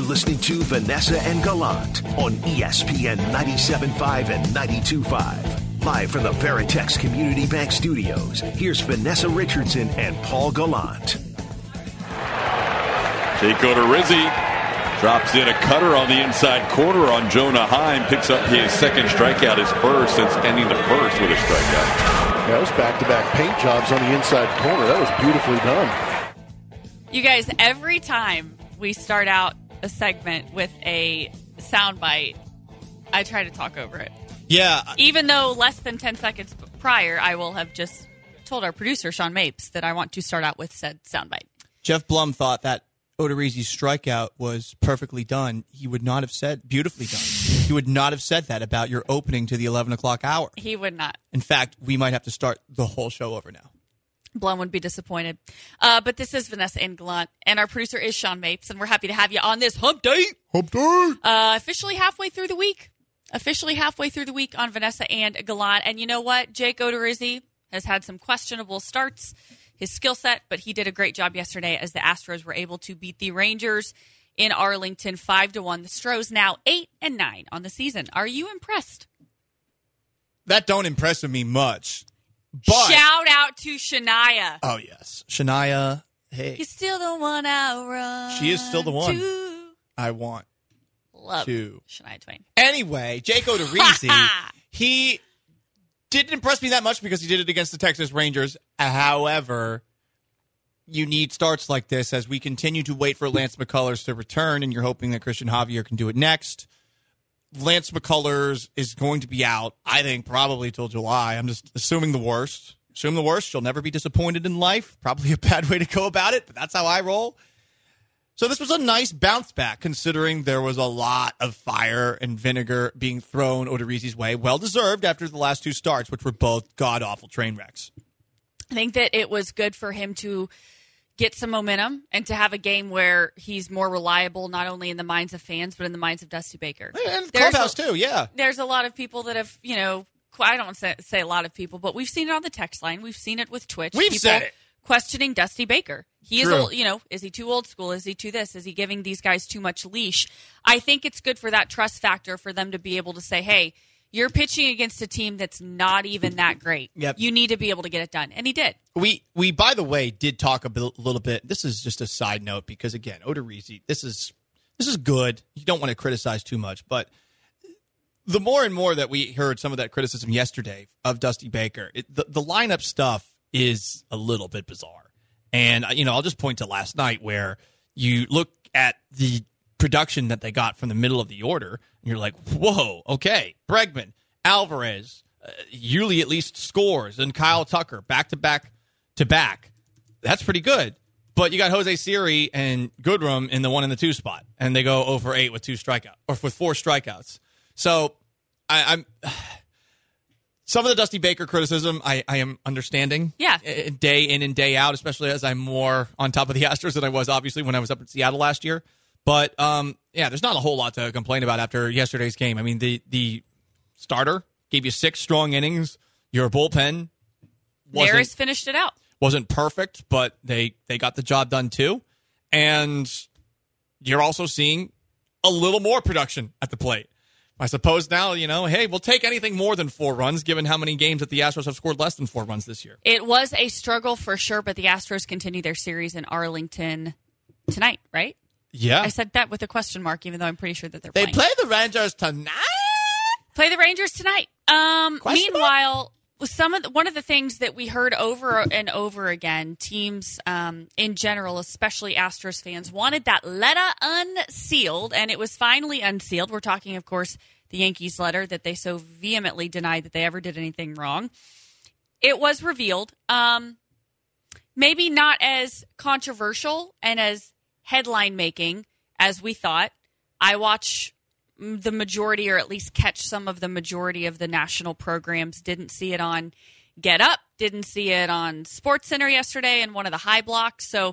listening to Vanessa and Gallant on ESPN 97.5 and 92.5. Live from the Veritex Community Bank Studios, here's Vanessa Richardson and Paul Gallant. Jake Odorizzi drops in a cutter on the inside corner on Jonah Heim. Picks up his second strikeout, his first since ending the first with a strikeout. That was back-to-back paint jobs on the inside corner. That was beautifully done. You guys, every time we start out a segment with a soundbite, I try to talk over it. Yeah. Even though less than 10 seconds prior, I will have just told our producer, Sean Mapes, that I want to start out with said soundbite. Jeff Blum thought that Odorizzi's strikeout was perfectly done. He would not have said beautifully done. He would not have said that about your opening to the 11 o'clock hour. He would not. In fact, we might have to start the whole show over now. Blum would be disappointed. But this is Vanessa and Gallant, and our producer is Sean Mapes, and we're happy to have you on this hump day. Hump day! Officially halfway through the week. On Vanessa and Gallant. And you know what? Jake Odorizzi has had some questionable starts, his skill set, but he did a great job yesterday as the Astros were able to beat the Rangers in Arlington 5-1. The Stros now 8-9 on the season. Are you impressed? That don't impress me much. But, shout out to Shania. Oh, yes. Shania, hey. You're still the one I run. She is still the one to. I want Love to. Shania Twain. Anyway, Jake Odorizzi, he didn't impress me that much because he did it against the Texas Rangers. However, you need starts like this as we continue to wait for Lance McCullers to return, and you're hoping that Christian Javier can do it next. Lance McCullers is going to be out, I think, probably till July. I'm just assuming the worst. Assume the worst. You'll never be disappointed in life. Probably a bad way to go about it, but that's how I roll. So this was a nice bounce back, considering there was a lot of fire and vinegar being thrown Odorizzi's way. Well-deserved after the last two starts, which were both god-awful train wrecks. I think that it was good for him to get some momentum and to have a game where he's more reliable, not only in the minds of fans, but in the minds of Dusty Baker. And the clubhouse, too, yeah. There's a lot of people that have, I don't want to say a lot of people, but we've seen it on the text line. We've seen it with Twitch. We've said it. Questioning Dusty Baker. He is, True. is he too old school? Is he too this? Is he giving these guys too much leash? I think it's good for that trust factor for them to be able to say, hey, you're pitching against a team that's not even that great. Yep. You need to be able to get it done. And he did. We by the way, did talk a little bit. This is just a side note because, again, Odorizzi, this is good. You don't want to criticize too much. But the more and more that we heard some of that criticism yesterday of Dusty Baker, the lineup stuff is a little bit bizarre. And, I'll just point to last night where you look at the production that they got from the middle of the order, and you're like, whoa, okay. Bregman, Alvarez, Yuli at least scores, and Kyle Tucker back-to-back. That's pretty good. But you got Jose Siri and Goodrum in the 1 and the 2 spot, and they go 0-8 with 4 strikeouts. So I'm some of the Dusty Baker criticism I am understanding. Yeah. Day in and day out, especially as I'm more on top of the Astros than I was, obviously, when I was up in Seattle last year. But, there's not a whole lot to complain about after yesterday's game. I mean, the starter gave you 6 strong innings. Your bullpen Neris finished it out. Wasn't perfect, but they got the job done, too. And you're also seeing a little more production at the plate. I suppose now, hey, we'll take anything more than 4 runs, given how many games that the Astros have scored less than 4 runs this year. It was a struggle for sure, but the Astros continue their series in Arlington tonight, right? Yeah. I said that with a question mark, even though I'm pretty sure that they're playing. They play the Rangers tonight? Play the Rangers tonight. Meanwhile, one of the things that we heard over and over again, teams in general, especially Astros fans, wanted that letter unsealed, and it was finally unsealed. We're talking, of course, the Yankees letter that they so vehemently denied that they ever did anything wrong. It was revealed. Maybe not as controversial and as headline-making as we thought. I watch the majority, or at least catch some of the majority of the national programs. Didn't see it on Get Up. Didn't see it on SportsCenter yesterday in one of the high blocks. So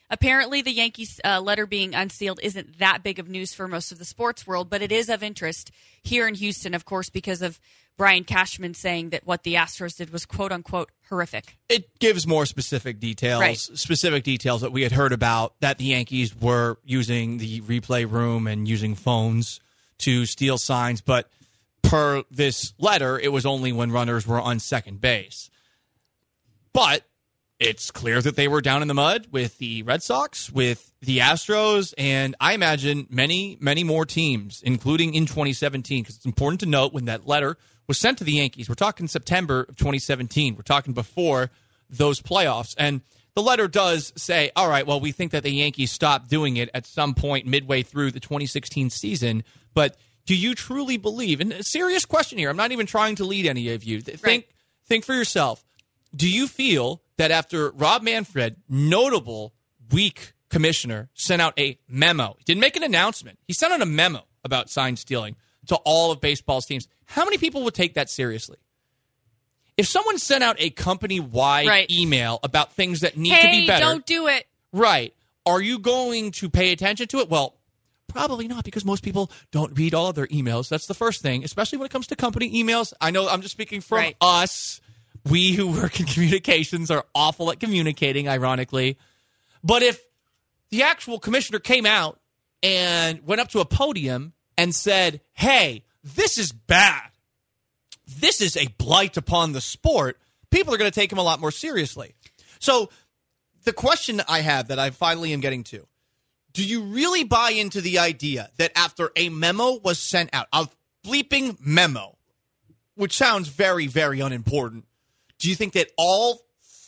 Apparently, the Yankees' letter being unsealed isn't that big of news for most of the sports world, but it is of interest here in Houston, of course, because of Brian Cashman saying that what the Astros did was quote-unquote horrific. It gives more specific details, specific details that we had heard about, that the Yankees were using the replay room and using phones to steal signs, but per this letter, it was only when runners were on second base. But it's clear that they were down in the mud with the Red Sox, with the Astros, and I imagine many, many more teams, including in 2017, because it's important to note when that letter was sent to the Yankees. We're talking September of 2017. We're talking before those playoffs. And the letter does say, all right, well, we think that the Yankees stopped doing it at some point midway through the 2016 season, but do you truly believe, and a serious question here, I'm not even trying to lead any of you, think for yourself, do you feel that after Rob Manfred, notable weak commissioner, sent out a memo, he didn't make an announcement, he sent out a memo about sign stealing to all of baseball's teams, how many people would take that seriously? If someone sent out a company-wide email about things that need to be better. Hey, don't do it. Right. Are you going to pay attention to it? Well, probably not, because most people don't read all of their emails. That's the first thing, especially when it comes to company emails. I know I'm just speaking from us. We who work in communications are awful at communicating, ironically. But if the actual commissioner came out and went up to a podium and said, hey, this is bad, this is a blight upon the sport, people are going to take him a lot more seriously. So the question I have that I finally am getting to, do you really buy into the idea that29 a memo was sent out, a bleeping memo, which sounds very, very unimportant, do you think that all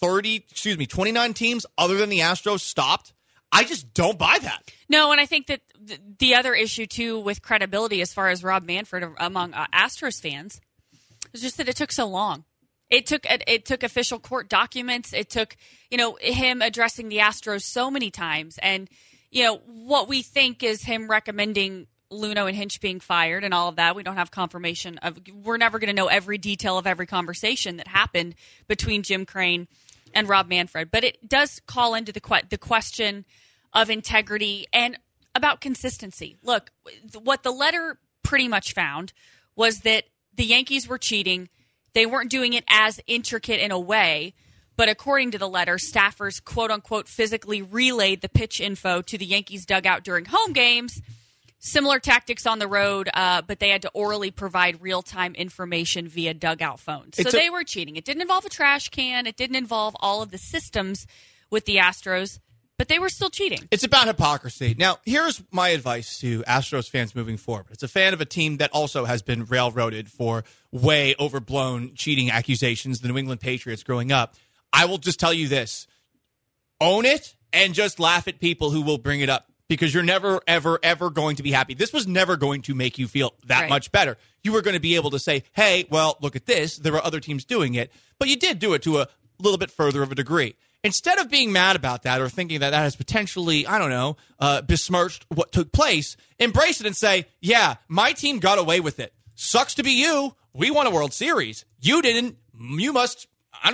29 teams other than the Astros stopped? I just don't buy that. No, and I think that the other issue, too, with credibility as far as Rob Manfred among Astros fans was just that it took so long. It took official court documents. It took, him addressing the Astros so many times. And, what we think is him recommending Luhnow and Hinch being fired and all of that. We don't have confirmation of. We're never going to know every detail of every conversation that happened between Jim Crane and Rob Manfred. But it does call into the question of integrity and about consistency. Look, what the letter pretty much found was that the Yankees were cheating. They weren't doing it as intricate in a way, but according to the letter, staffers, quote-unquote, physically relayed the pitch info to the Yankees dugout during home games. Similar tactics on the road, but they had to orally provide real-time information via dugout phones. So they were cheating. It didn't involve a trash can. It didn't involve all of the systems with the Astros, but they were still cheating. It's about hypocrisy. Now, here's my advice to Astros fans moving forward. It's a fan of a team that also has been railroaded for way overblown cheating accusations, the New England Patriots growing up. I will just tell you this. Own it and just laugh at people who will bring it up, because you're never, ever, ever going to be happy. This was never going to make you feel that much better. You were going to be able to say, hey, well, look at this. There are other teams doing it. But you did do it to a little bit further of a degree. Instead of being mad about that or thinking that that has potentially, besmirched what took place, embrace it and say, yeah, my team got away with it. Sucks to be you. We won a World Series. You didn't. You must,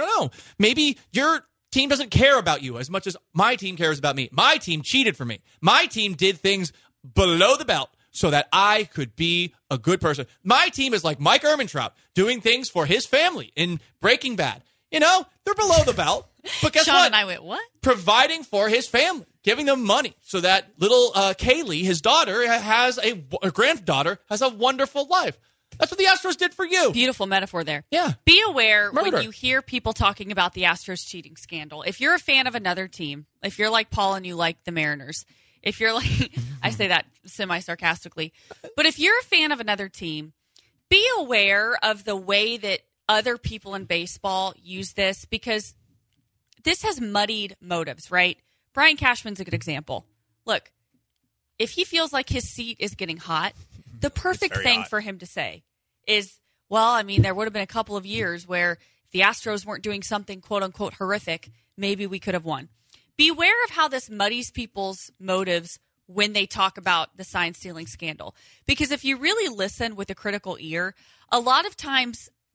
maybe your team doesn't care about you as much as my team cares about me. My team cheated for me. My team did things below the belt so that I could be a good person. My team is like Mike Ehrmantraut doing things for his family in Breaking Bad. They're below the belt. But guess Sean what? And I went, what? Providing for his family, giving them money so that little Kaylee, his daughter, has a granddaughter, has a wonderful life. That's what the Astros did for you. Beautiful metaphor there. Yeah. Be aware when you hear people talking about the Astros cheating scandal. If you're a fan of another team, if you're like Paul and you like the Mariners, if you're like, I say that semi-sarcastically, but if you're a fan of another team, be aware of the way that other people in baseball use this, because this has muddied motives, right? Brian Cashman's a good example. Look, if he feels like his seat is getting hot, the perfect thing for him to say is, well, there would have been a couple of years where if the Astros weren't doing something quote-unquote horrific, maybe we could have won. Beware of how this muddies people's motives when they talk about the sign-stealing scandal. Because if you really listen with a critical ear, a lot of times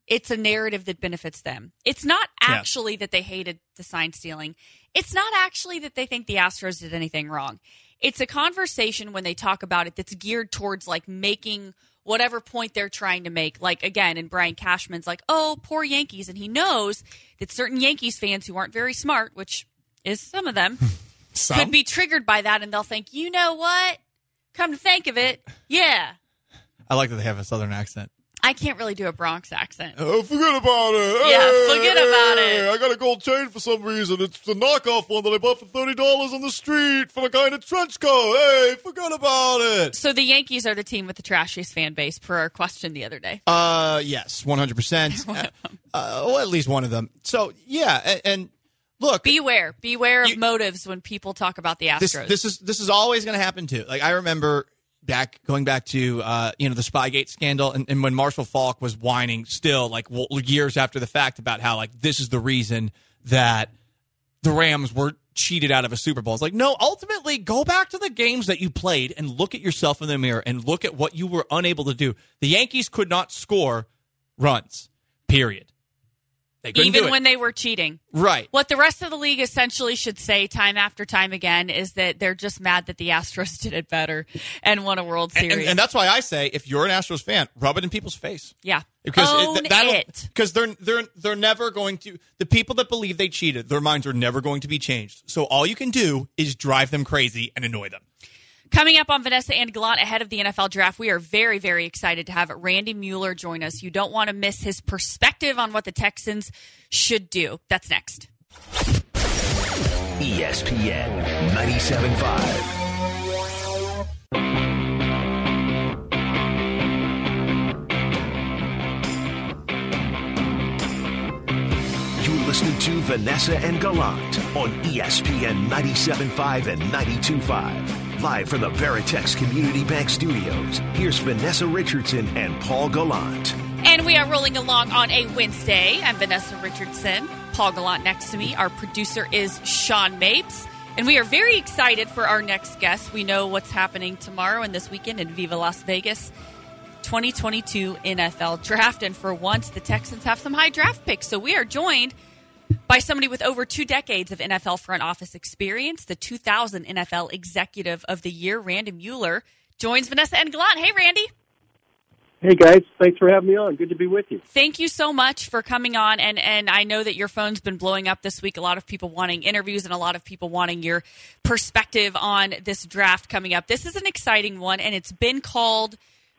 it's a narrative that benefits them. It's not actually that they hated the sign stealing. It's not actually that they think the Astros did anything wrong. It's a conversation when they talk about it that's geared towards like making whatever point they're trying to make. Like, again, and Brian Cashman's like, oh, poor Yankees. And he knows that certain Yankees fans who aren't very smart, which is some of them, could be triggered by that. And they'll think, you know what? Come to think of it, yeah. I like that they have a Southern accent. I can't really do a Bronx accent. Oh, forget about it. Yeah, forget about it. I got a gold chain for some reason. It's the knockoff one that I bought for $30 on the street from a guy in a trench coat. Hey, forget about it. So the Yankees are the team with the trashiest fan base, per our question the other day. Yes, 100%. Well, at least one of them. So, yeah, and look. Beware of motives when people talk about the Astros. This is always going to happen, too. Like, I remember going back to the Spygate scandal, and when Marshall Faulk was whining still, like years after the fact, about how like this is the reason that the Rams were cheated out of a Super Bowl. It's like, no, ultimately go back to the games that you played and look at yourself in the mirror and look at what you were unable to do. The Yankees could not score runs, period. They couldn't do it. Even when they were cheating. Right. What the rest of the league essentially should say time after time again is that they're just mad that the Astros did it better and won a World Series. And that's why I say, if you're an Astros fan, rub it in people's face. Yeah. Because Own it. Because they're never going to, the people that believe they cheated, their minds are never going to be changed. So all you can do is drive them crazy and annoy them. Coming up on Vanessa and Gallant ahead of the NFL draft, we are very, very excited to have Randy Mueller join us. You don't want to miss his perspective on what the Texans should do. That's next. ESPN 97.5. You're listening to Vanessa and Gallant on ESPN 97.5 and 92.5. Live from the Veritex Community Bank Studios, here's Vanessa Richardson and Paul Gallant. And we are rolling along on a Wednesday. I'm Vanessa Richardson. Paul Gallant next to me. Our producer is Sean Mapes. And we are very excited for our next guest. We know what's happening tomorrow and this weekend in Viva Las Vegas. 2022 NFL Draft. And for once, the Texans have some high draft picks. So we are joined by somebody with over 2 decades of NFL front office experience, the 2000 NFL Executive of the Year, Randy Mueller, joins Vanessa and Gallant. Hey, Randy. Hey, guys. Thanks for having me on. Good to be with you. Thank you so much for coming on. And I know that your phone's been blowing up this week. A lot of people wanting interviews and a lot of people wanting your perspective on this draft coming up. This is an exciting one, and it's been called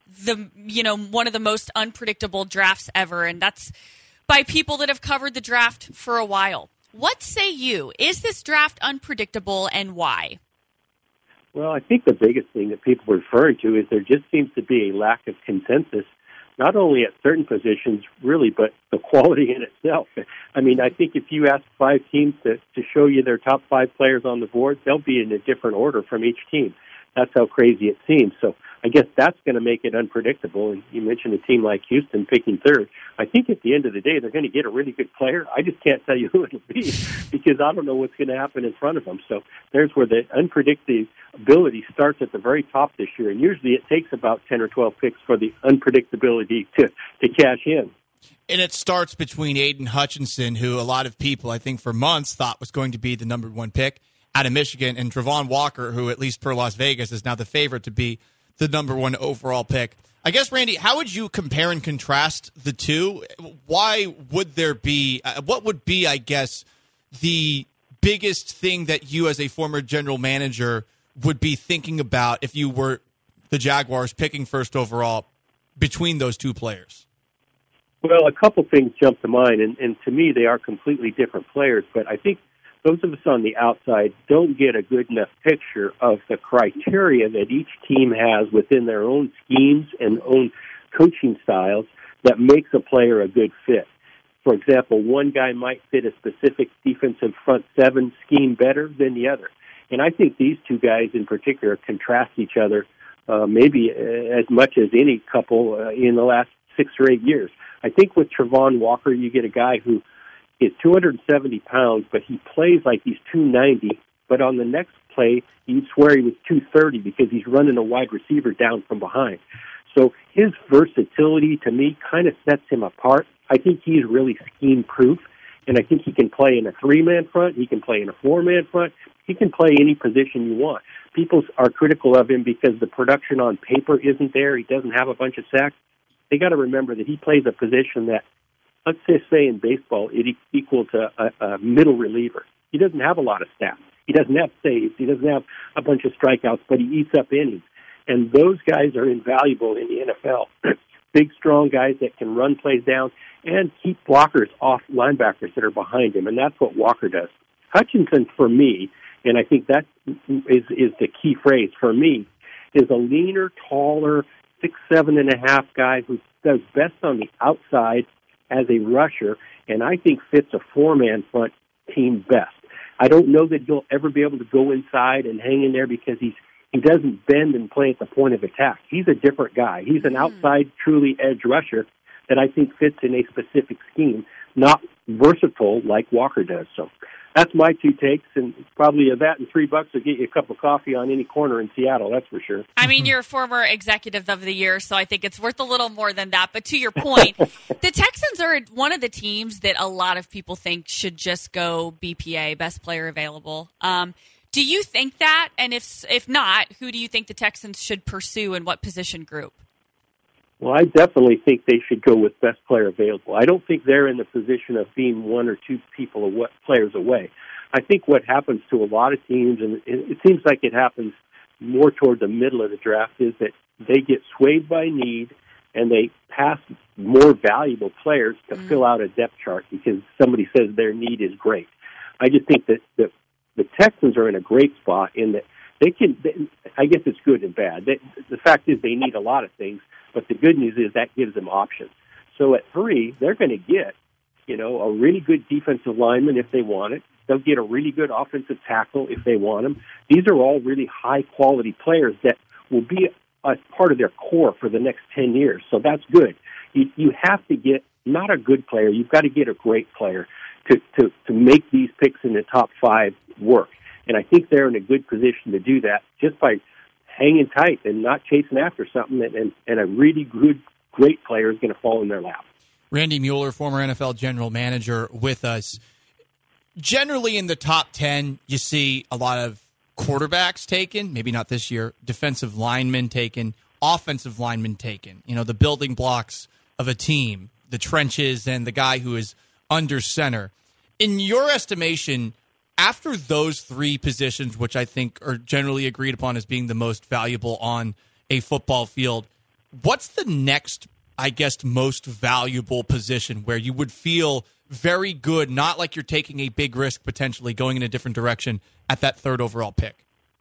one of the most unpredictable drafts ever, and that's by people that have covered the draft for a while. What say you? Is this draft unpredictable, and why? Well, I think the biggest thing that people are referring to is there just seems to be a lack of consensus, not only at certain positions, really, but the quality in itself. I mean, I think if you ask 5 teams to show you their top 5 players on the board, they'll be in a different order from each team. That's how crazy it seems. So I guess that's going to make it unpredictable. And you mentioned a team like Houston picking 3rd. I think at the end of the day, they're going to get a really good player. I just can't tell you who it'll be because I don't know what's going to happen in front of them. So there's where the unpredictability starts at the very top this year. And usually it takes about 10 or 12 picks for the unpredictability to cash in. And it starts between Aiden Hutchinson, who a lot of people, I think for months, thought was going to be the number 1 pick out of Michigan, and Travon Walker, who at least per Las Vegas is now the favorite to be the number 1 overall pick. I guess, Randy, how would you compare and contrast the two? Why would there be what would be, I guess, the biggest thing that you as a former general manager would be thinking about if you were the Jaguars picking 1st overall between those 2 players? Well, a couple things jump to mind, and to me they are completely different players, but I think those of us on the outside don't get a good enough picture of the criteria that each team has within their own schemes and own coaching styles that makes a player a good fit. For example, one guy might fit a specific defensive front 7 scheme better than the other. And I think these 2 guys in particular contrast each other maybe as much as any couple in the last 6 or 8 years. I think with Travon Walker, you get a guy who is 270 pounds, but he plays like he's 290. But on the next play, you'd swear he was 230 because he's running a wide receiver down from behind. So his versatility, to me, kind of sets him apart. I think he's really scheme-proof, and I think he can play in a 3-man front. He can play in a 4-man front. He can play any position you want. People are critical of him because the production on paper isn't there. He doesn't have a bunch of sacks. They got to remember that he plays a position that, let's just say in baseball, it equals a middle reliever. He doesn't have a lot of stats. He doesn't have saves. He doesn't have a bunch of strikeouts, but he eats up innings. And those guys are invaluable in the NFL. Big, strong guys that can run plays down and keep blockers off linebackers that are behind him, and that's what Walker does. Hutchinson, for me, and I think that is the key phrase for me, is a leaner, taller, 6'7.5" guy who does best on the outside as a rusher, and I think fits a 4-man front team best. I don't know that he'll ever be able to go inside and hang in there because he doesn't bend and play at the point of attack. He's a different guy. He's an outside, truly edge rusher that I think fits in a specific scheme, not versatile like Walker does. So that's my 2 takes, and probably that and $3 will get you a cup of coffee on any corner in Seattle, that's for sure. I mean, you're a former executive of the year, so I think it's worth a little more than that. But to your point, the Texans are one of the teams that a lot of people think should just go BPA, best player available. Do you think that? And if not, who do you think the Texans should pursue and what position group? Well, I definitely think they should go with best player available. I don't think they're in the position of being 1 or 2 players away. I think what happens to a lot of teams, and it seems like it happens more toward the middle of the draft, is that they get swayed by need and they pass more valuable players to fill out a depth chart because somebody says their need is great. I just think that the Texans are in a great spot in that I guess it's good and bad. The fact is they need a lot of things, but the good news is that gives them options. So at 3, they're going to get, a really good defensive lineman if they want it. They'll get a really good offensive tackle if they want them. These are all really high-quality players that will be a part of their core for the next 10 years. So that's good. You have to get not a good player. You've got to get a great player to make these picks in the top 5 work. And I think they're in a good position to do that just by hanging tight and not chasing after something, and a really good, great player is going to fall in their lap. Randy Mueller, former NFL general manager, with us. Generally in the top 10, you see a lot of quarterbacks taken, maybe not this year, defensive linemen taken, offensive linemen taken, the building blocks of a team, the trenches, and the guy who is under center. In your estimation, after those 3 positions, which I think are generally agreed upon as being the most valuable on a football field, what's the next, I guess, most valuable position where you would feel very good, not like you're taking a big risk potentially going in a different direction at that 3rd overall pick?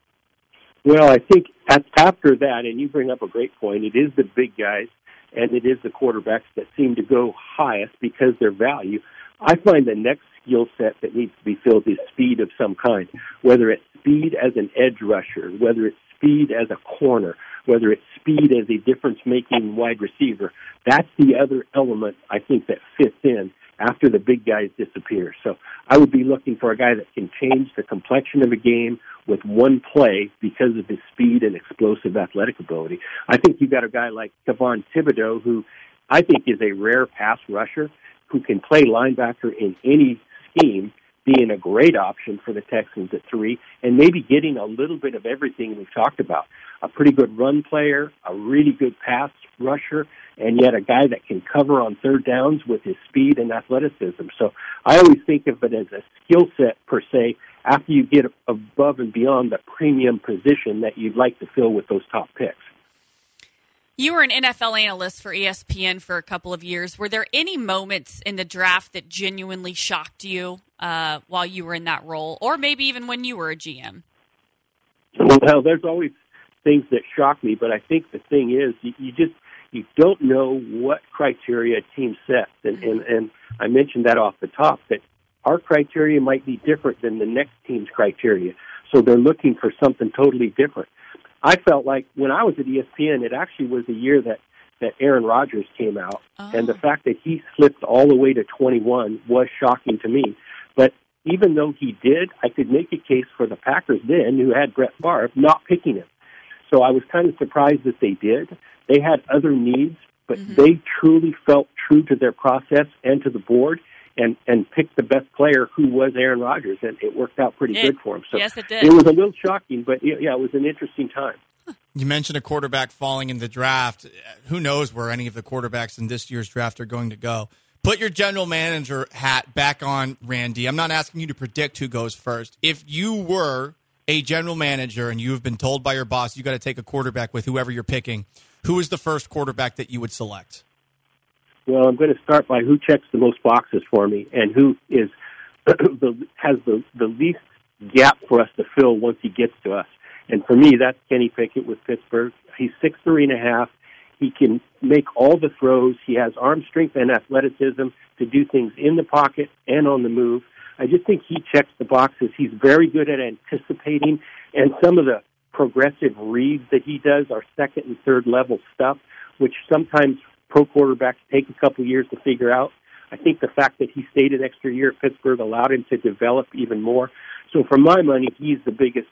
Well, I think after that, and you bring up a great point, it is the big guys and it is the quarterbacks that seem to go highest because their value. I find the next skill set that needs to be filled is speed of some kind, whether it's speed as an edge rusher, whether it's speed as a corner, whether it's speed as a difference-making wide receiver. That's the other element, I think, that fits in after the big guys disappear. So I would be looking for a guy that can change the complexion of a game with one play because of his speed and explosive athletic ability. I think you've got a guy like Kayvon Thibodeau, who I think is a rare pass rusher, who can play linebacker in any scheme, being a great option for the Texans at 3, and maybe getting a little bit of everything we've talked about. A pretty good run player, a really good pass rusher, and yet a guy that can cover on 3rd downs with his speed and athleticism. So I always think of it as a skill set, per se, after you get above and beyond the premium position that you'd like to fill with those top picks. You were an NFL analyst for ESPN for a couple of years. Were there any moments in the draft that genuinely shocked you while you were in that role, or maybe even when you were a GM? Well, there's always things that shock me, but I think the thing is you don't know what criteria a team sets, and I mentioned that off the top, that our criteria might be different than the next team's criteria, so they're looking for something totally different. I felt like when I was at ESPN, it actually was the year that Aaron Rodgers came out, and the fact that he slipped all the way to 21 was shocking to me. But even though he did, I could make a case for the Packers then, who had Brett Favre, not picking him. so I was kind of surprised that they did. They had other needs, but they truly felt true to their process and to the board and picked the best player, who was Aaron Rodgers, and it worked out pretty good for him. So yes, it did. It was a little shocking, but yeah, it was an interesting time. You mentioned a quarterback falling in the draft. Who knows where any of the quarterbacks in this year's draft are going to go? Put your general manager hat back on, Randy. I'm not asking you to predict who goes first. If you were a general manager and you have been told by your boss you got to take a quarterback with whoever you're picking, who is the first quarterback that you would select? Well, I'm going to start by who checks the most boxes for me and who is has the least gap for us to fill once he gets to us. And for me, that's Kenny Pickett with Pittsburgh. He's 6'3.5". He can make all the throws. He has arm strength and athleticism to do things in the pocket and on the move. I just think he checks the boxes. He's very good at anticipating, and some of the progressive reads that he does are second and third level stuff, which sometimes pro quarterbacks take a couple years to figure out. I think the fact that he stayed an extra year at Pittsburgh allowed him to develop even more. So for my money, he's the biggest,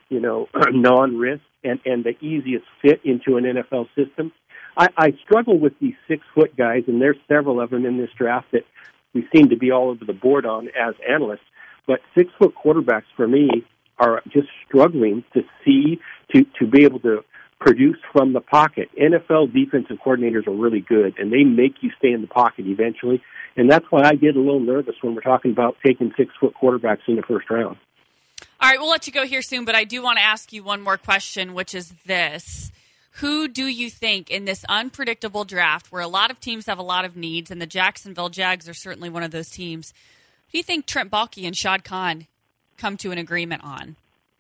non-risk and the easiest fit into an NFL system. I struggle with these 6-foot guys, and there's several of them in this draft that we seem to be all over the board on as analysts. But 6-foot quarterbacks for me are just struggling to be able to produce from the pocket. NFL defensive coordinators are really good, and they make you stay in the pocket eventually. And that's why I get a little nervous when we're talking about taking 6-foot quarterbacks in the first round. All right, we'll let you go here soon, but I do want to ask you one more question, which is this. Who do you think in this unpredictable draft where a lot of teams have a lot of needs, and the Jacksonville Jags are certainly one of those teams, who do you think Trent Baalke and Shad Khan come to an agreement on?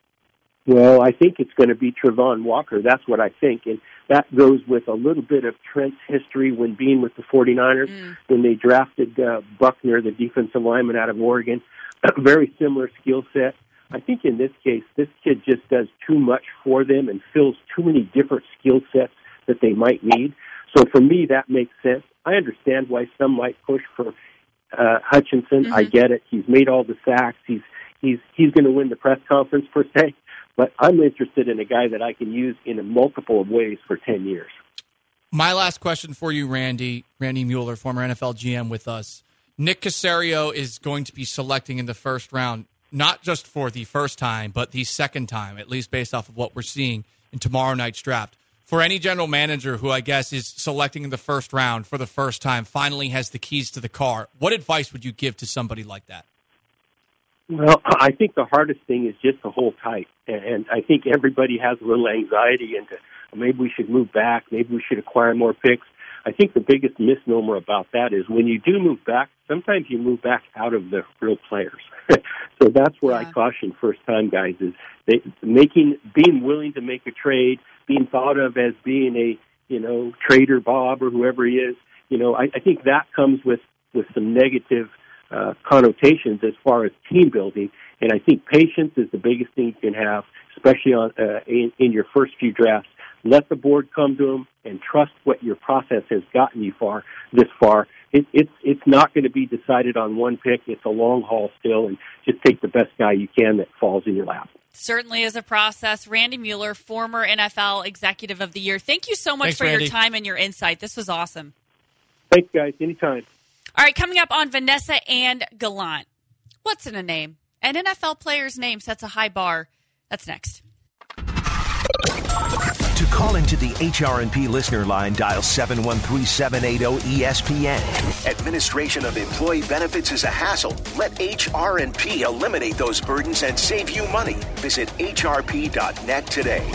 Well, I think it's going to be Travon Walker. That's what I think. And that goes with a little bit of Trent's history when being with the 49ers, when they drafted Buckner, the defensive lineman out of Oregon. A very similar skill set. I think in this case, this kid just does too much for them and fills too many different skill sets that they might need. So for me, that makes sense. I understand why some might push for Hutchinson. I get it. He's made all the sacks. He's going to win the press conference per se. But I'm interested in a guy that I can use in a multiple of ways for 10 years. My last question for you, Randy Mueller, former NFL GM with us. Nick Caserio is going to be selecting in the first round, not just for the first time, but the second time, at least based off of what we're seeing in tomorrow night's draft. For any general manager who I guess is selecting in the first round for the first time, finally has the keys to the car, what advice would you give to somebody like that? Well, I think the hardest thing is just to hold tight. And I think everybody has a little anxiety into maybe we should move back, maybe we should acquire more picks. I think the biggest misnomer about that is when you do move back, sometimes you move back out of the real players. So that's where I caution first-time guys is being willing to make a trade, being thought of as being a, Trader Bob or whoever he is. I think that comes with some negative connotations as far as team building. And I think patience is the biggest thing you can have, especially in your first few drafts. Let the board come to them and trust what your process has gotten you this far. It's not going to be decided on one pick. It's a long haul still, and just take the best guy you can that falls in your lap. Certainly is a process. Randy Mueller, former NFL Executive of the Year. Thank you so much for Randy. your time and your insight. This was awesome. Thanks, guys. Anytime. All right, coming up on Vanessa and Gallant. What's in a name? An NFL player's name sets a high bar. That's next. To call into the HRNP listener line, dial 713-780-ESPN. Administration of employee benefits is a hassle. Let HRNP eliminate those burdens and save you money. Visit hrp.net today.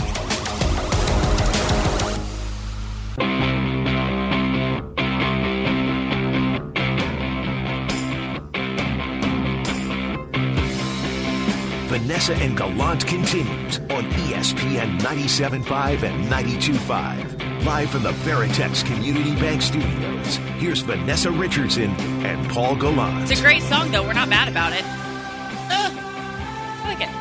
Vanessa and Gallant continues on ESPN 97.5 and 92.5. Live from the Veritex Community Bank Studios, here's Vanessa Richardson and Paul Gallant. It's a great song, though. We're not mad about it. I like it.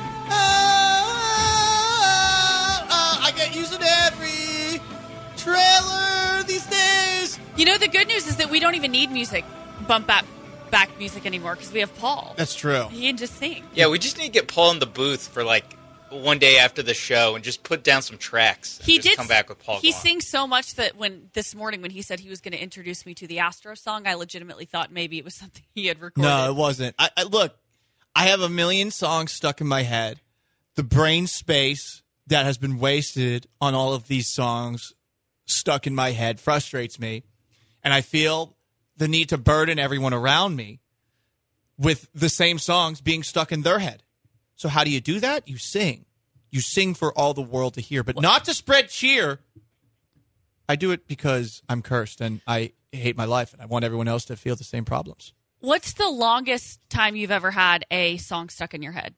I get used to every trailer these days. The good news is that we don't even need music, bump back music anymore because we have Paul. That's true. He can just sing. Yeah, we just need to get Paul in the booth for one day after the show and just put down some tracks. And just come back with Paul. He Gallant. sings so much that this morning when he said he was going to introduce me to the Astro song, I legitimately thought maybe it was something he had recorded. No, it wasn't. Look, I have a million songs stuck in my head. The brain space that has been wasted on all of these songs stuck in my head frustrates me. And I feel the need to burden everyone around me with the same songs being stuck in their head. So how do you do that? You sing. You sing for all the world to hear, but not to spread cheer. I do it because I'm cursed and I hate my life and I want everyone else to feel the same problems. What's the longest time you've ever had a song stuck in your head?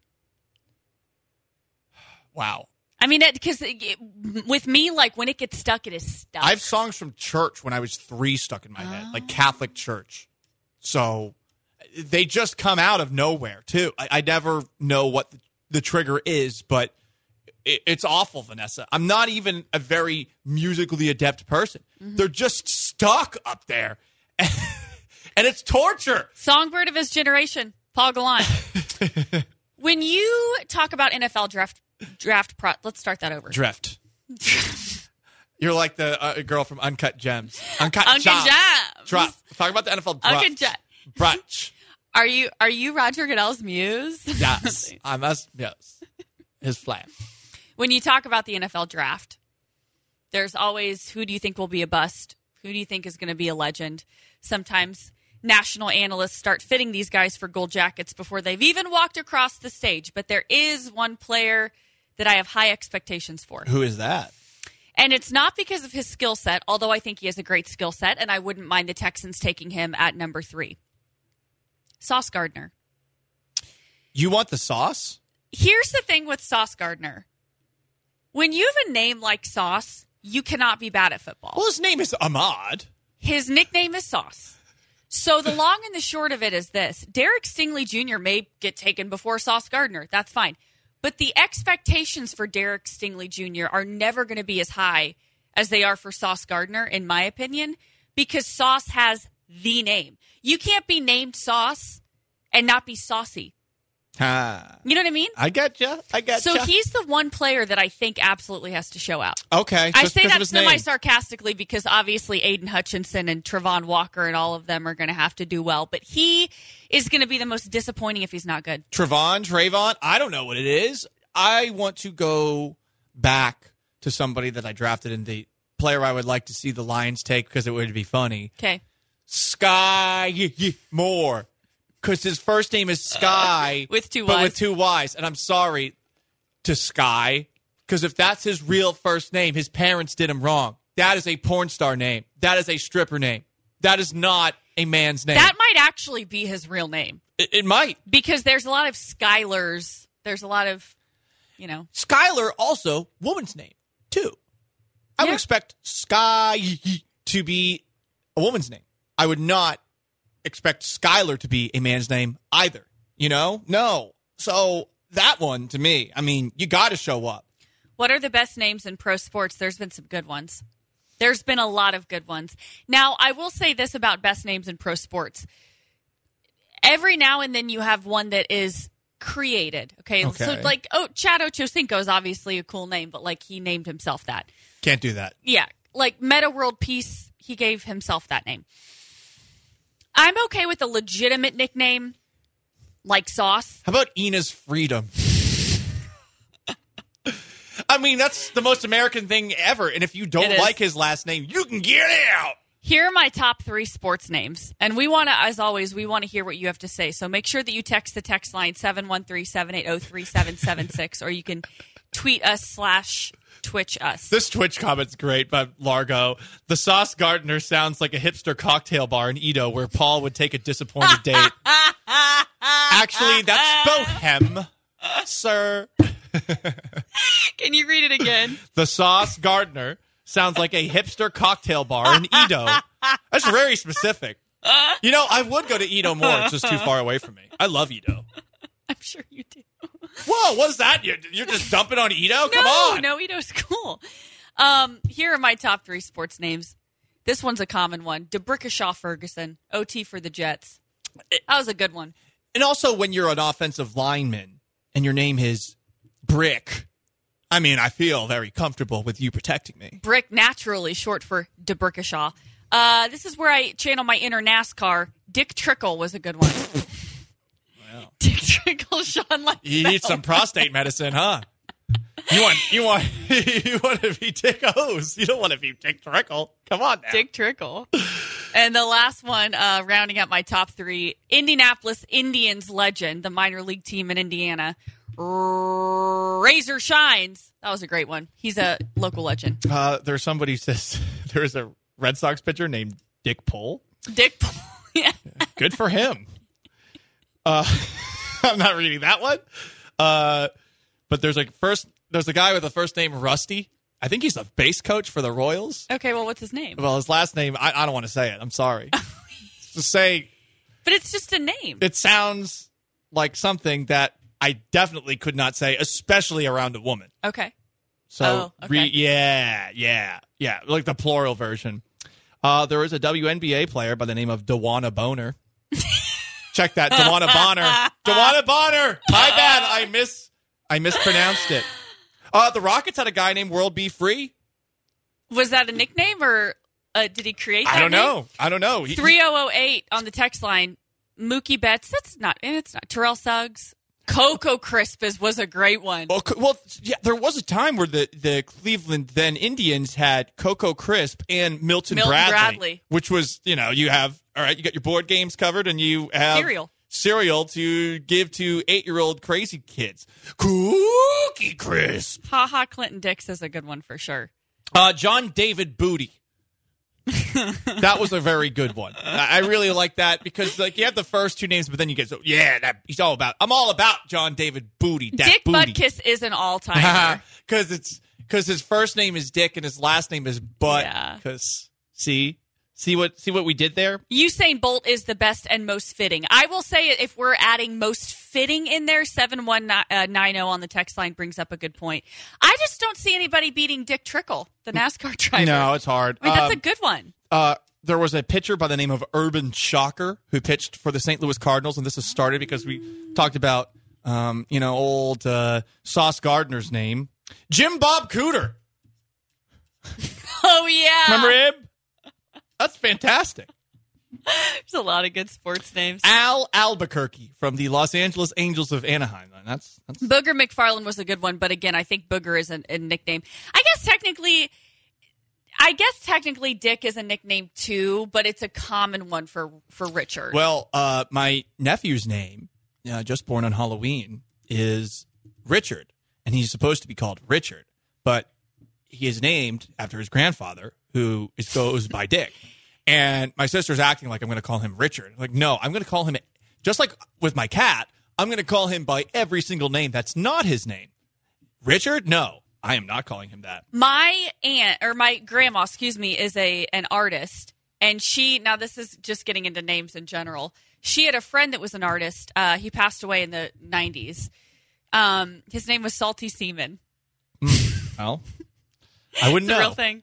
Wow. I mean, because with me, like, when it gets stuck, it is stuck. I have songs from church when I was 3 stuck in my head, like Catholic church. So they just come out of nowhere, too. I never know what the trigger is, but it's awful, Vanessa. I'm not even a very musically adept person. Mm-hmm. They're just stuck up there. And it's torture. Songbird of his generation, Paul Gallant. When you talk about NFL draft let's start that over. Drift. You're like the girl from Uncut Gems. Uncut Gems. Drop. Talk about the NFL draft. Uncut Gems. Brunch. Are you Roger Goodell's muse? Yes. I must. Yes. His flam. When you talk about the NFL draft, there's always who do you think will be a bust? Who do you think is going to be a legend? Sometimes national analysts start fitting these guys for gold jackets before they've even walked across the stage. But there is one player that I have high expectations for. Who is that? And it's not because of his skill set, although I think he has a great skill set, and I wouldn't mind the Texans taking him at number 3. Sauce Gardner. You want the sauce? Here's the thing with Sauce Gardner. When you have a name like Sauce, you cannot be bad at football. Well, his name is Ahmad. His nickname is Sauce. So the long and the short of it is this. Derek Stingley Jr. may get taken before Sauce Gardner. That's fine. But the expectations for Derek Stingley Jr. are never going to be as high as they are for Sauce Gardner, in my opinion, because Sauce has the name. You can't be named Sauce and not be saucy. You know what I mean? I get you. So he's the one player that I think absolutely has to show out. Okay. I say that semi-sarcastically because obviously Aiden Hutchinson and Travon Walker and all of them are going to have to do well. But he is going to be the most disappointing if he's not good. Trayvon, I don't know what it is. I want to go back to somebody that I drafted in the player I would like to see the Lions take because it would be funny. Okay. Sky Moore. Because his first name is Sky. With 2 Ys. But with 2 Ys. And I'm sorry to Sky. Because if that's his real first name, his parents did him wrong. That is a porn star name. That is a stripper name. That is not a man's name. That might actually be his real name. It might. Because there's a lot of Skylers. There's a lot of, Skylar also, woman's name, too. I would expect Sky to be a woman's name. I would not expect Skylar to be a man's name either. No. So that one, to me, I mean, you got to show up. What are the best names in pro sports? There's been some good ones. There's been a lot of good ones. Now, I will say this about best names in pro sports. Every now and then you have one that is created. Okay. So Chad Ochocinco is obviously a cool name, but he named himself that. Can't do that. Yeah. Meta World Peace, he gave himself that name. I'm okay with a legitimate nickname like Sauce. How about Ina's Freedom? I mean, that's the most American thing ever. And if you don't like his last name, you can get out. Here are my top 3 sports names. And we want to, as always, we want to hear what you have to say. So make sure that you text the text line 713-780-3776, or you can tweet us /Twitch us. This Twitch comment's great by Largo. The Sauce Gardner sounds like a hipster cocktail bar in Edo where Paul would take a disappointed date. Actually, that's Bohem, sir. Can you read it again? The Sauce Gardner sounds like a hipster cocktail bar in Edo. That's very specific. I would go to Edo more. It's just too far away from me. I love Edo. I'm sure you do. Whoa, what is that? You're just dumping on Edo? Come on. No, Edo's cool. Here are my top 3 sports names. This one's a common one. DeBrickashaw Ferguson, OT for the Jets. That was a good one. And also when you're an offensive lineman and your name is Brick. I mean, I feel very comfortable with you protecting me. Brick, naturally short for DeBrickashaw. This is where I channel my inner NASCAR. Dick Trickle was a good one. Wow. Dick Trickle, Sean Leinfeld. You need some prostate medicine, huh? You want to be Dick Hose. You don't want to be Dick Trickle. Come on now. Dick Trickle. And the last one, rounding out my top three, Indianapolis Indians legend, the minor league team in Indiana, Razor Shines. That was a great one. He's a local legend. There's somebody who says there's a Red Sox pitcher named Dick Pole. Dick Pole. Yeah. Good for him. I'm not reading that one. But there's a guy with the first name Rusty. I think he's a base coach for the Royals. Okay, well, what's his name? Well, his last name, I don't want to say it. I'm sorry. Just say. But it's just a name. It sounds like something that I definitely could not say, especially around a woman. Okay. So, okay. Yeah, like the plural version. There is a WNBA player by the name of Dewana Boner. Check that, Dewana Bonner. Dewana Bonner. My bad. I mispronounced it. The Rockets had a guy named World Be Free. Was that a nickname or did he create that? I don't know. 3008 on the text line. Mookie Betts. It's not. Terrell Suggs. Cocoa Crisp was a great one. Well, yeah, there was a time where the Cleveland then Indians had Cocoa Crisp and Milton Bradley, which was, you have, all right, you got your board games covered and you have cereal to give to 8-year-old crazy kids. Cookie Crisp. Ha Ha Clinton Dix is a good one for sure. John David Booty. That was a very good one. I really like that because you have the first two names, but then you get I'm all about John David Booty. Dick Booty. Butkus is an all-timer because his first name is Dick and his last name is Butt. Yeah. Because see what we did there. Usain Bolt is the best and most fitting. I will say if we're adding most fitting in there, 7190 on the text line brings up a good point. I just don't see anybody beating Dick Trickle, the NASCAR driver. No, it's hard. I mean, that's a good one. There was a pitcher by the name of Urban Shocker who pitched for the St. Louis Cardinals, and this has started because we talked about, old Sauce Gardner's name, Jim Bob Cooter. Oh yeah, remember him? That's fantastic. There's a lot of good sports names. Al Albuquerque from the Los Angeles Angels of Anaheim. That's Booger McFarland was a good one, but again, I think Booger is a nickname. I guess technically Dick is a nickname too, but it's a common one for Richard. Well, my nephew's name, just born on Halloween, is Richard, and he's supposed to be called Richard, but he is named after his grandfather, who goes by Dick. And my sister's acting like I'm going to call him Richard. Like, no, I'm going to call him, just like with my cat, I'm going to call him by every single name that's not his name. Richard? No, I am not calling him that. My aunt, or my grandma, is an artist. And now this is just getting into names in general. She had a friend that was an artist. He passed away in the 90s. His name was Salty Seaman. Well, I wouldn't know. It's a real thing.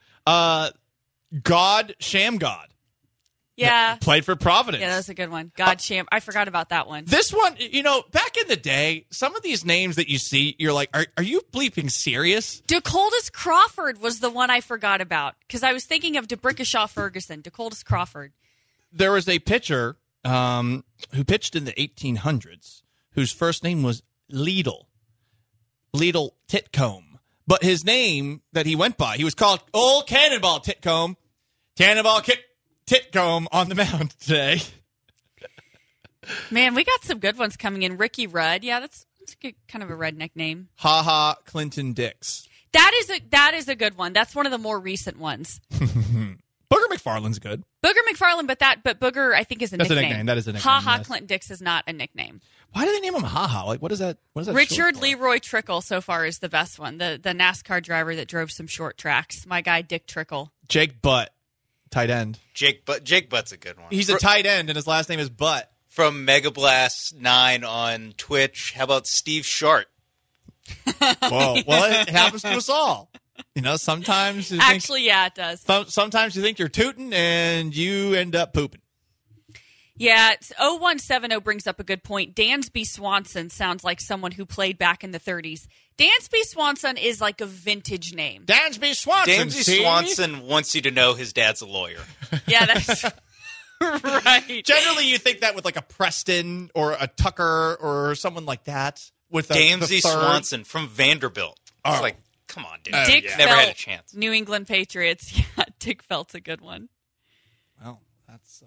Sham God. Yeah. Played for Providence. Yeah, that was a good one. Sham. I forgot about that one. This one, back in the day, some of these names that you see, you're like, are you bleeping serious? DeColdis Crawford was the one I forgot about because I was thinking of DeBrickashaw Ferguson. DeColdis Crawford. There was a pitcher who pitched in the 1800s whose first name was Lidl Titcomb. But his name that he went by, he was called Old Cannonball Titcomb. Cannonball Titcomb on the mound today. Man, we got some good ones coming in. Ricky Rudd. Yeah, that's a good, kind of a redneck name. Ha Ha Clinton Dix. That is a good one. That's one of the more recent ones. Booger McFarland's good. Booger McFarland, but Booger I think is a nickname. That's a nickname. That is a nickname. Ha Ha yes. Clinton Dix is not a nickname. Why do they name him Ha Ha? Like, what is that? Richard Leroy Trickle so far is the best one. The NASCAR driver that drove some short tracks. My guy Dick Trickle. Jake Butt, tight end. Jake Butt's a good one. He's a tight end, and his last name is Butt. From Mega Blast 9 on Twitch. How about Steve Short? Whoa. Well, it happens to us all. Sometimes you it does. Sometimes you think you're tooting and you end up pooping. Yeah, 0170 brings up a good point. Dansby Swanson sounds like someone who played back in the 30s. Dansby Swanson is like a vintage name. Dansby Swanson. Dansby Swanson wants you to know his dad's a lawyer. Yeah, that's right. Generally, you think that with like a Preston or a Tucker or someone like that. With Dansby Swanson from Vanderbilt. It's like, come on, dude. Dick Never Felt, had a chance. New England Patriots. Yeah, Dick Felt's a good one. Well, that's,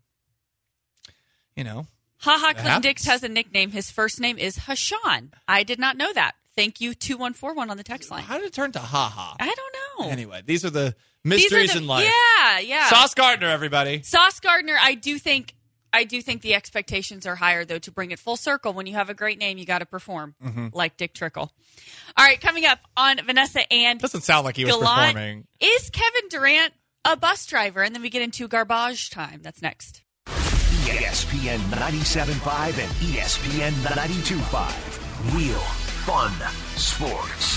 HaHa Clinton Dix has a nickname. His first name is Hashan. I did not know that. Thank you, 2141 on the text line. How did it turn to HaHa? I don't know. Anyway, these are the mysteries in life. Yeah. Sauce Gardner, everybody. Sauce Gardner, I do think the expectations are higher, though, to bring it full circle. When you have a great name, you got to perform, like Dick Trickle. All right, coming up on Vanessa and Doesn't sound like he was Gallant, performing. Is Kevin Durant a bus driver? And then we get into garbage time. That's next. ESPN 97.5 and ESPN 92.5. Real fun sports.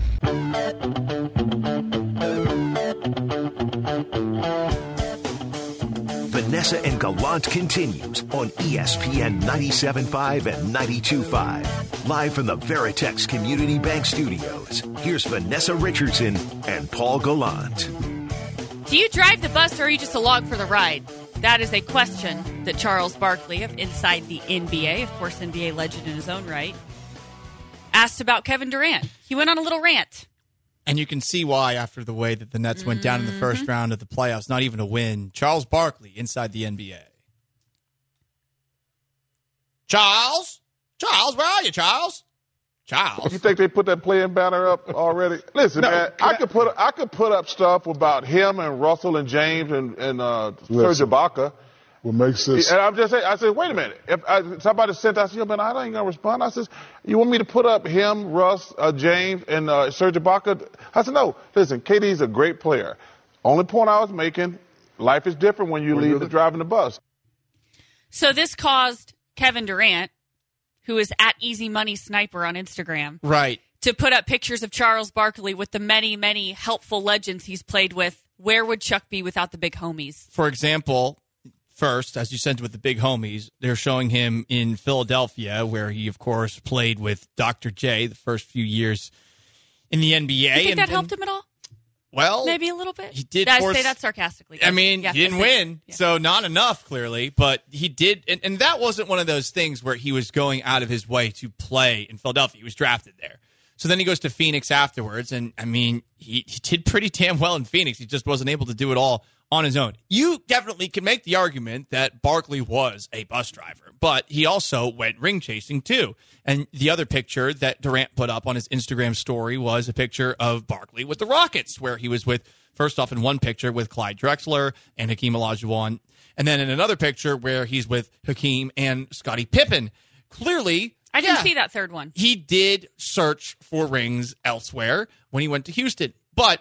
Vanessa and Gallant continues on ESPN 97.5 and 92.5. Live from the Veritex Community Bank Studios, here's Vanessa Richardson and Paul Gallant. Do you drive the bus or are you just along for the ride? That is a question that Charles Barkley of Inside the NBA, of course, NBA legend in his own right, asked about Kevin Durant. He went on a little rant. And you can see why after the way that the Nets went down in the first round of the playoffs, not even a win. Charles Barkley, Inside the NBA. Charles, where are you, Charles? Charles. You think they put that playing banner up already? Listen, man, I could put up stuff about him and Russell and James and Serge Ibaka. What makes this? And I'm just saying, I said, wait a minute. If somebody sent us, man, I ain't gonna respond. I said, you want me to put up him, Russ, James, and Serge Ibaka? I said, no. Listen, KD's a great player. Only point I was making: life is different when you leave the driving the bus. So this caused Kevin Durant, who is at Easy Money Sniper on Instagram, right, to put up pictures of Charles Barkley with the many, many helpful legends he's played with. Where would Chuck be without the big homies? For example, first, as you said with the big homies, they're showing him in Philadelphia, where he, of course, played with Dr. J the first few years in the NBA. You think that helped him at all? Well, maybe a little bit. He did. I say that sarcastically. I mean, he didn't win, so not enough, clearly. But he did, and that wasn't one of those things where he was going out of his way to play in Philadelphia. He was drafted there. So then he goes to Phoenix afterwards, and, I mean, he did pretty damn well in Phoenix. He just wasn't able to do it all on his own. You definitely can make the argument that Barkley was a bus driver, but he also went ring chasing too. And the other picture that Durant put up on his Instagram story was a picture of Barkley with the Rockets, where he was with, first off in one picture with Clyde Drexler and Hakeem Olajuwon, and then in another picture where he's with Hakeem and Scottie Pippen. Clearly, I didn't see that third one. He did search for rings elsewhere when he went to Houston, but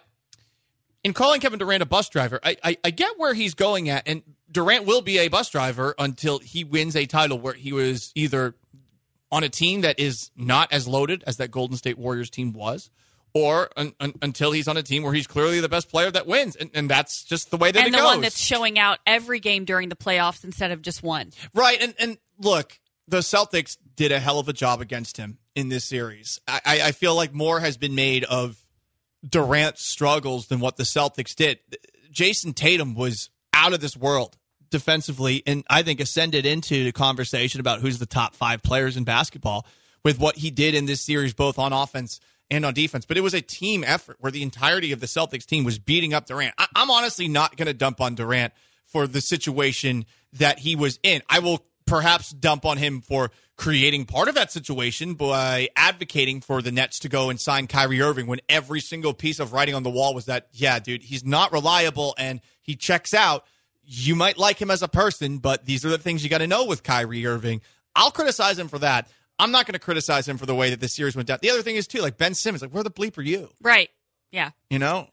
in calling Kevin Durant a bus driver, I get where he's going at, and Durant will be a bus driver until he wins a title where he was either on a team that is not as loaded as that Golden State Warriors team was, or until he's on a team where he's clearly the best player that wins, and that's just the way that it goes. And the one that's showing out every game during the playoffs instead of just one. Right, and look, the Celtics did a hell of a job against him in this series. I feel like more has been made of Durant's struggles than what the Celtics did. Jason Tatum was out of this world defensively, and I think ascended into the conversation about who's the top 5 players in basketball with what he did in this series, both on offense and on defense. But it was a team effort where the entirety of the Celtics team was beating up Durant. I'm honestly not going to dump on Durant for the situation that he was in. I will perhaps dump on him for creating part of that situation by advocating for the Nets to go and sign Kyrie Irving when every single piece of writing on the wall was that, yeah, dude, he's not reliable and he checks out. You might like him as a person, but these are the things you got to know with Kyrie Irving. I'll criticize him for that. I'm not going to criticize him for the way that the series went down. The other thing is, too, like Ben Simmons, like, where the bleep are you? Right. Yeah. You know?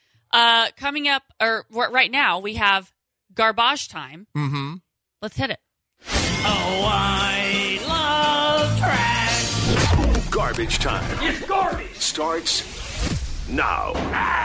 Coming up, or right now, we have garbage time. Mm-hmm. Let's hit it. Oh, I love trash. Garbage time. It's garbage. Starts now.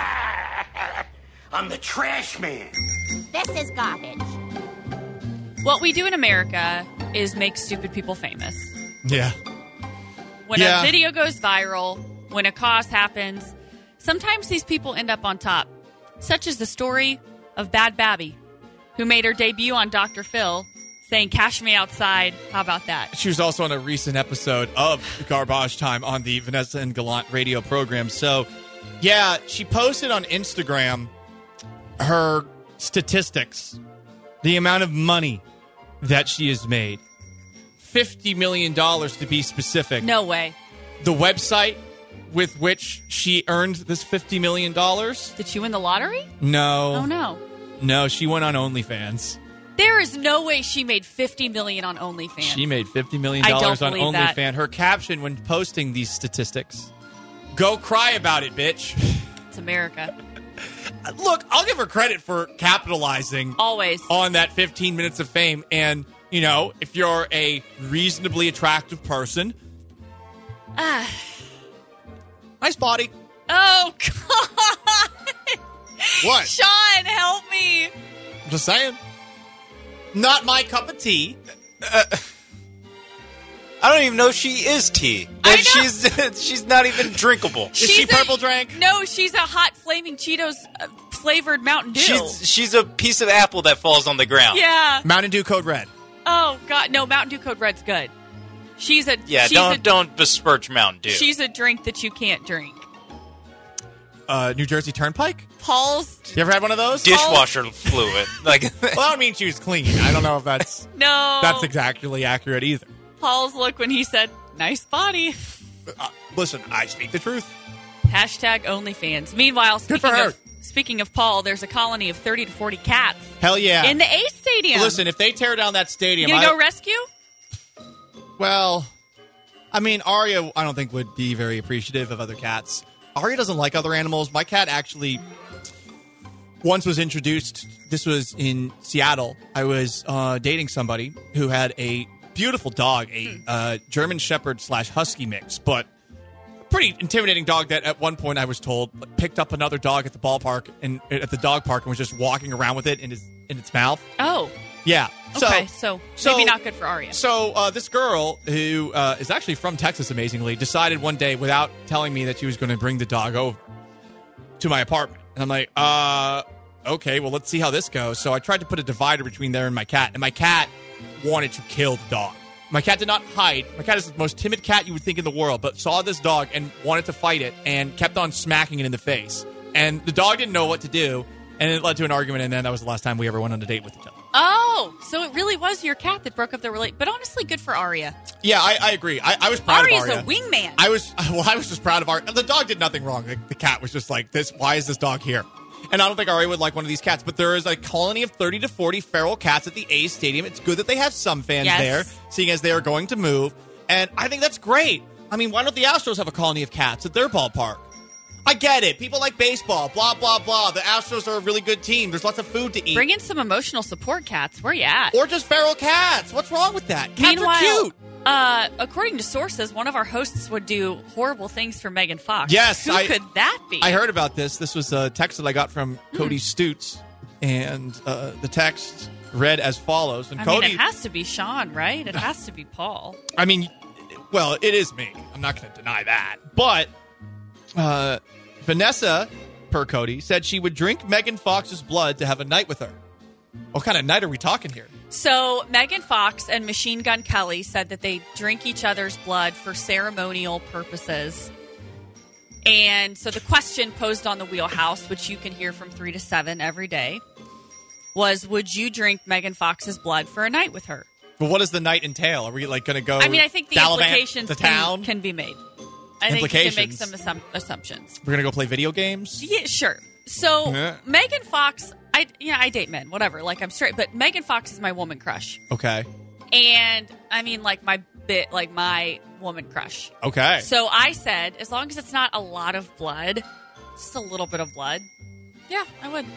I'm the trash man. This is garbage. What we do in America is make stupid people famous. Yeah. When a video goes viral, when a cause happens, sometimes these people end up on top. Such is the story of Bad Babby, who made her debut on Dr. Phil, saying, "Cash me outside." How about that? She was also on a recent episode of Garbage Time on the Vanessa and Gallant radio program. So, yeah, she posted on Instagram her statistics, the amount of money that she has made. $50 million to be specific. No way. The website with which she earned this $50 million. Did she win the lottery? No. Oh, no. No, she went on OnlyFans. There is no way she made $50 million on OnlyFans. She made $50 million I on don't believe that. OnlyFans. Her caption when posting these statistics, "Go cry about it, bitch." It's America. Look, I'll give her credit for capitalizing Always on that 15 minutes of fame. And, you know, if you're a reasonably attractive person, nice body. Oh, God. What? Sean, help me. I'm just saying. Not my cup of tea. I don't even know she is tea. I know. She's not even drinkable. Is she purple drank? No, she's a hot flaming Cheetos flavored Mountain Dew. She's a piece of apple that falls on the ground. Yeah. Mountain Dew Code Red. Oh, God. No, Mountain Dew Code Red's good. Don't besmirch Mountain Dew. She's a drink that you can't drink. New Jersey Turnpike? Paul's. You ever had one of those? Dishwasher fluid. Like, well, I don't mean she was clean. I don't know if that's No. that's exactly accurate either. Paul's look when he said, "Nice body." Listen, I speak the truth. Hashtag OnlyFans. Meanwhile, speaking of Paul, there's a colony of 30 to 40 cats. Hell yeah. In the A's Stadium. Listen, if they tear down that stadium... You gonna go rescue? Well, I mean, Arya, I don't think would be very appreciative of other cats. Arya doesn't like other animals. My cat actually once was introduced. This was in Seattle. I was dating somebody who had a beautiful dog, a German Shepherd / Husky mix, but a pretty intimidating dog that at one point I was told picked up another dog at the ballpark and at the dog park and was just walking around with it in its mouth. Oh. Yeah. Okay, so maybe not good for Arya. So this girl, who is actually from Texas, amazingly, decided one day without telling me that she was going to bring the dog over to my apartment. And I'm like, okay, well, let's see how this goes. So I tried to put a divider between there and my cat my wanted to kill the dog. My cat did not hide. My cat is the most timid cat you would think in the world, but saw this dog and wanted to fight it and kept on smacking it in the face. And the dog didn't know what to do, and it led to an argument, and then that was the last time we ever went on a date with each other. Oh, so it really was your cat that broke up the relationship. But honestly, good for Arya. Yeah, I agree. I was proud Arya's of Arya. a wingman. I was just proud of Arya. The dog did nothing wrong. The cat was just like, this. Why is this dog here? And I don't think Arya would like one of these cats. But there is a colony of 30 to 40 feral cats at the A's Stadium. It's good that they have some fans there, seeing as they are going to move. And I think that's great. I mean, why don't the Astros have a colony of cats at their ballpark? I get it. People like baseball, blah, blah, blah. The Astros are a really good team. There's lots of food to eat. Bring in some emotional support cats. Where you at? Or just feral cats. What's wrong with that? Cats are cute. According to sources, one of our hosts would do horrible things for Megan Fox. Yes. Who could that be? I heard about this. This was a text that I got from Cody Stutz. And the text read as follows. And Cody, it has to be Sean, right? It has to be Paul. I mean, well, it is me. I'm not going to deny that. But Vanessa, per Cody, said she would drink Megan Fox's blood to have a night with her. What kind of night are we talking here? So Megan Fox and Machine Gun Kelly said that they drink each other's blood for ceremonial purposes. And so the question posed on the Wheelhouse, which you can hear from 3 to 7 every day, was, would you drink Megan Fox's blood for a night with her? But what does the night entail? Are we like going to go? I mean, I think the implications town can be made. I think you can make some assumptions. We're going to go play video games? Yeah, sure. So Megan Fox, I date men, whatever. Like, I'm straight, but Megan Fox is my woman crush. Okay. And I mean, like my woman crush. Okay. So I said, as long as it's not a lot of blood, just a little bit of blood, yeah, I would.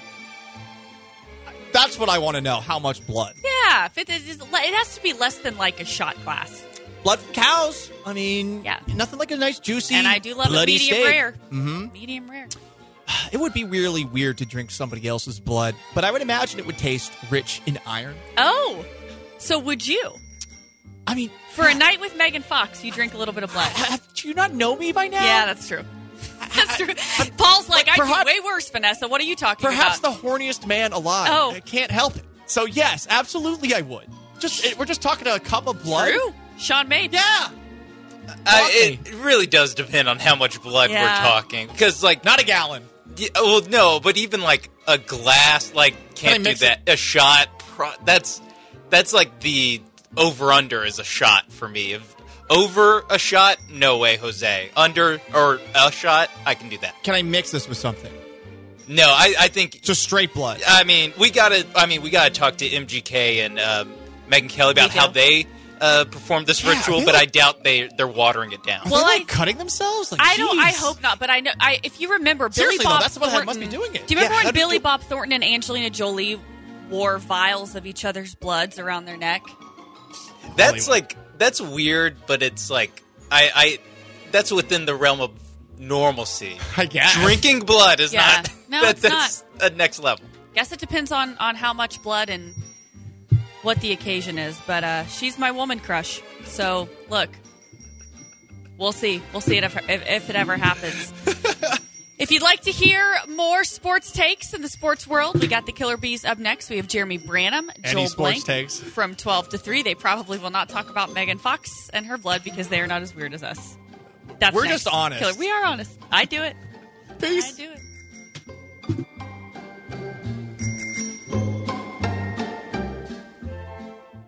That's what I want to know. How much blood? Yeah, it has to be less than like a shot glass. Blood from cows. I mean, nothing like a nice juicy, and I do love it medium steak. rare. Mm-hmm. Medium rare. It would be really weird to drink somebody else's blood, but I would imagine it would taste rich in iron. Oh, so would you? I mean, For a night with Megan Fox, you drink a little bit of blood. Do you not know me by now? Yeah, that's true. That's true. Paul's like, I do way worse, Vanessa. What are you talking Perhaps about? the horniest man alive. Oh. I can't help it. So, yes, absolutely I would. We're just talking a cup of blood. True. Sean Mapes. Yeah. It really does depend on how much blood we're talking. Because, like, not a gallon. Yeah, well, no, but even, like, a glass, like, can't do that. A shot, that's like the over-under is a shot for me. If over a shot, no way, Jose. Under or a shot, I can do that. Can I mix this with something? No, I think just straight blood. I mean, we gotta talk to MGK and Megan Kelly about how they perform this ritual, but I doubt they're watering it down. Well, like cutting themselves? Like, I hope not, but I know. If you remember, Billy Seriously, Bob though, that's what Thornton, must be doing it. Do you remember when Billy Bob Thornton and Angelina Jolie wore vials of each other's bloods around their neck? That's like that's weird, but it's like that's within the realm of normalcy. I guess drinking blood is Yeah. not. No, it's that's a next level. Guess it depends on how much blood and what the occasion is, but she's my woman crush. So look, we'll see. We'll see if it ever happens. If you'd like to hear more sports takes in the sports world, we got the Killer Bees up next. We have Jeremy Branham, Joel Blank from 12 to 3. They probably will not talk about Megan Fox and her blood because they are not as weird as us. We're just honest. Killer. We are honest. I do it. Peace. I do it.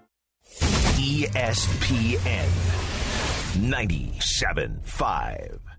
ESPN 97.5.